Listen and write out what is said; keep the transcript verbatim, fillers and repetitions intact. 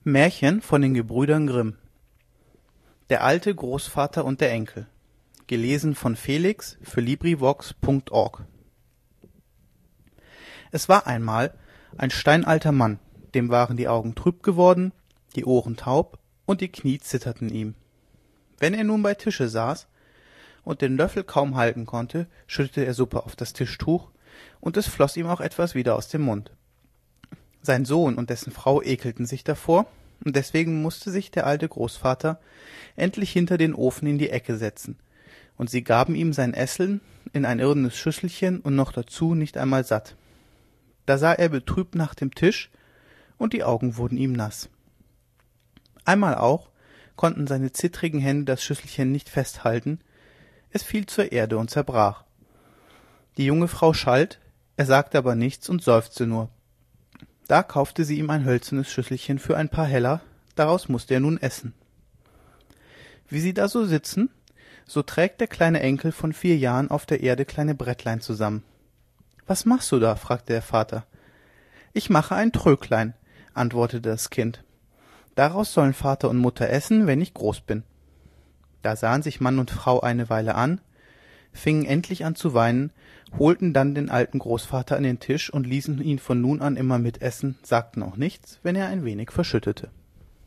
Märchen von den Gebrüdern Grimm. Der alte Großvater und der Enkel. Gelesen von Felix für LibriVox Punkt org. Es war einmal ein steinalter Mann, dem waren die Augen trüb geworden, die Ohren taub und die Knie zitterten ihm. Wenn er nun bei Tische saß und den Löffel kaum halten konnte, schüttete er Suppe auf das Tischtuch, und es floß ihm auch etwas wieder aus dem Mund. Sein Sohn und dessen Frau ekelten sich davor, und deswegen mußte sich der alte Großvater endlich hinter den Ofen in die Ecke setzen, und sie gaben ihm sein Esseln in ein irdenes Schüsselchen und noch dazu nicht einmal satt. Da sah er betrübt nach dem Tisch, und die Augen wurden ihm nass. Einmal auch konnten seine zittrigen Hände das Schüsselchen nicht festhalten, es fiel zur Erde und zerbrach. Die junge Frau schalt, er sagte aber nichts und seufzte nur. Da kaufte sie ihm ein hölzernes Schüsselchen für ein paar Heller, daraus mußte er nun essen. Wie sie da so sitzen, so trägt der kleine Enkel von vier Jahren auf der Erde kleine Brettlein zusammen. »Was machst du da?« fragte der Vater. »Ich mache ein Tröglein«, antwortete das Kind. »Daraus sollen Vater und Mutter essen, wenn ich groß bin.« Da sahen sich Mann und Frau eine Weile an, fingen endlich an zu weinen, holten dann den alten Großvater an den Tisch und ließen ihn von nun an immer mitessen, sagten auch nichts, wenn er ein wenig verschüttete.